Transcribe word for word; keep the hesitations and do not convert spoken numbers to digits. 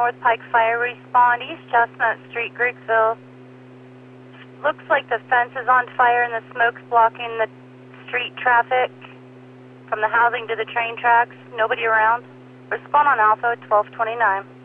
North Pike Fire, respond East Chestnut Street, Greeksville. Looks like the fence is on fire and the smoke's blocking the street traffic from the housing to the train tracks. Nobody around. Respond on Alpha twelve twenty-nine.